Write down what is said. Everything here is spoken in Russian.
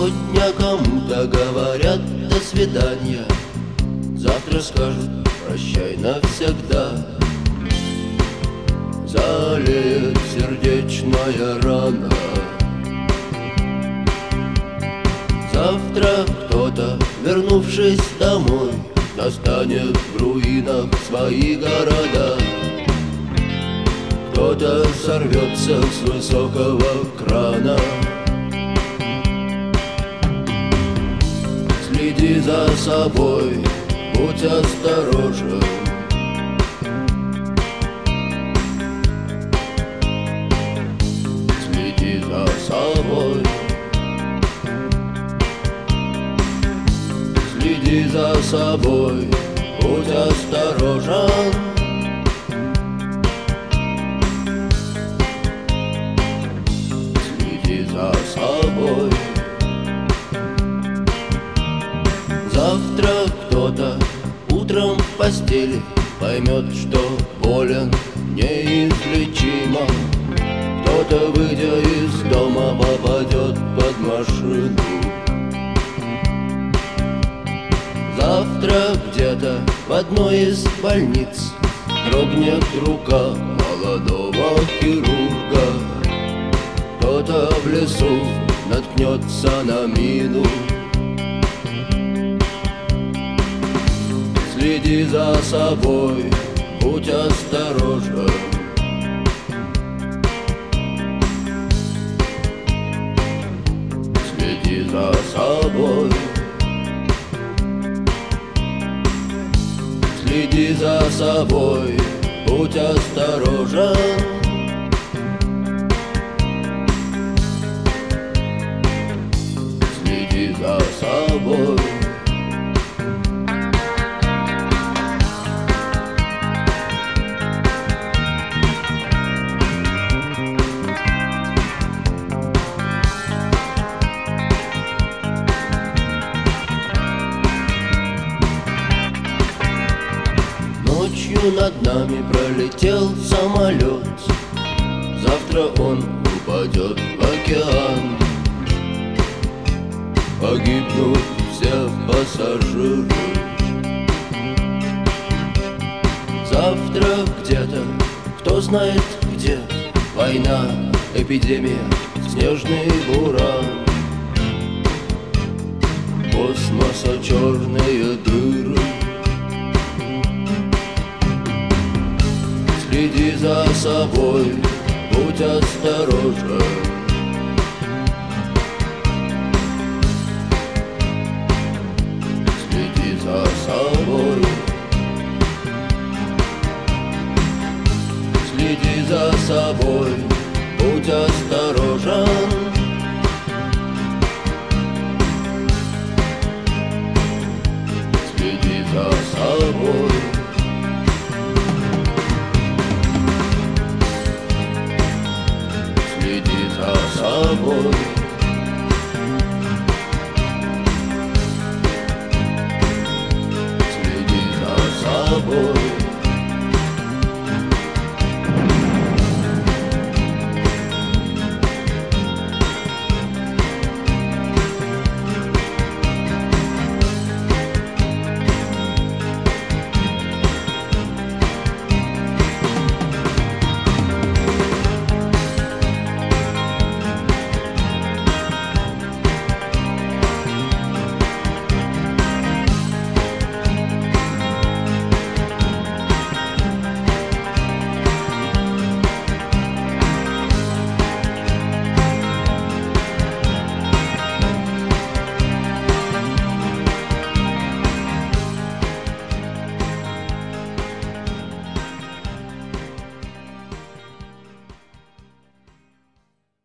Сегодня кому-то говорят до свидания, завтра скажут прощай навсегда. Залеет сердечная рана. Завтра кто-то, вернувшись домой, достанет в руинах свои города. Кто-то сорвется с высокого крана. Следи за собой, будь осторожен. Следи за собой. Следи за собой, будь осторожен. Следи за собой. Завтра кто-то утром в постели поймет, что болен неизлечимо. Кто-то, выйдя из дома, попадет под машину. Завтра где-то в одной из больниц дрогнет рука молодого хирурга. Кто-то в лесу наткнется на мину. Следи за собой, будь осторожен. Следи за собой. Следи за собой, будь осторожен. Следи за собой. Ночью над нами пролетел самолет. Завтра он упадет в океан. Погибнут все пассажиры. Завтра где-то, кто знает где, война, эпидемия, снежный буран. Космоса черные дыры. Следи за собой, будь осторожен.